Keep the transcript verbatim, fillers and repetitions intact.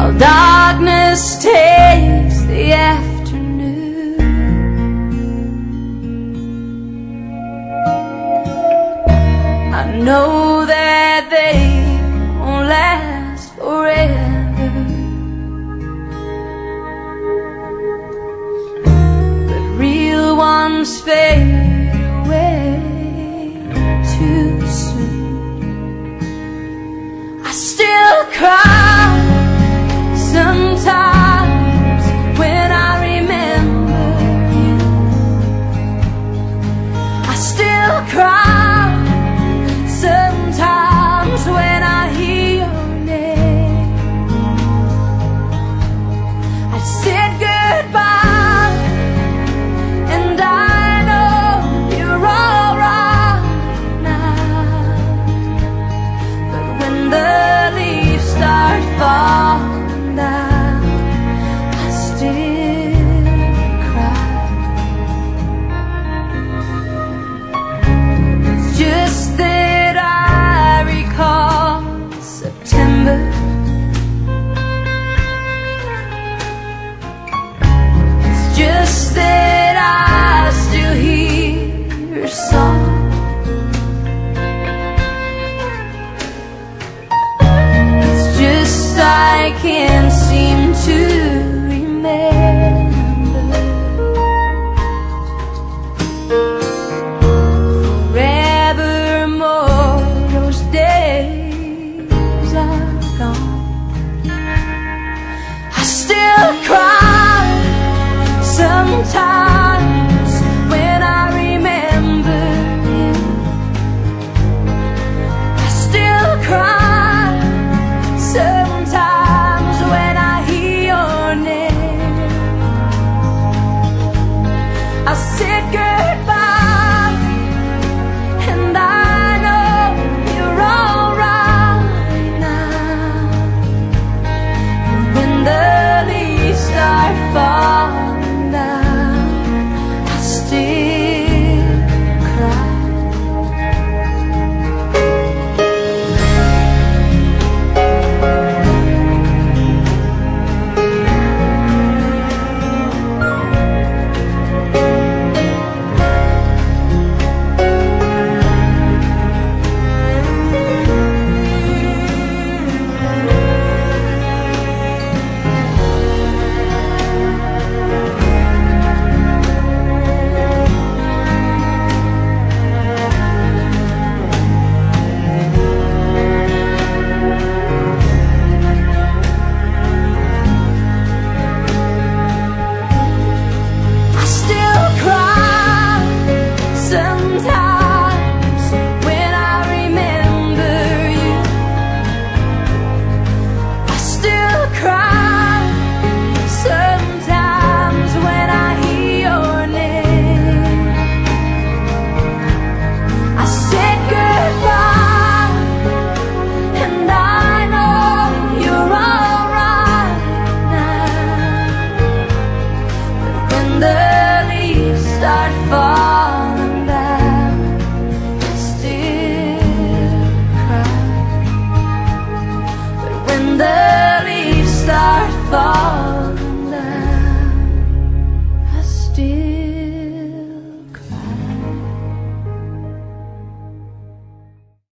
while darkness takes the afternoon. I know that they won't last forever, but real ones fade away too soon. I still cry sometimes when I remember you. I still cry sometimes when I hear your name. I said goodbye, and I know you're alright now, but when the leaves start falling down, I still cry. It's just that I recall September. It's just that I still hear your song. It's just I can't seem to remember. Forevermore, those days are gone. I still cry sometimes when I remember you. I still cry sometimes when I hear your name. I said goodbye, and I know you're alright now, and when the leaves start falling down, I still cry. I still cry sometimes when I remember you. I still cry sometimes when I hear your name. I said goodbye, and I know you're alright now, but when the leaves start falling down, I still cry. But when the leaves start falling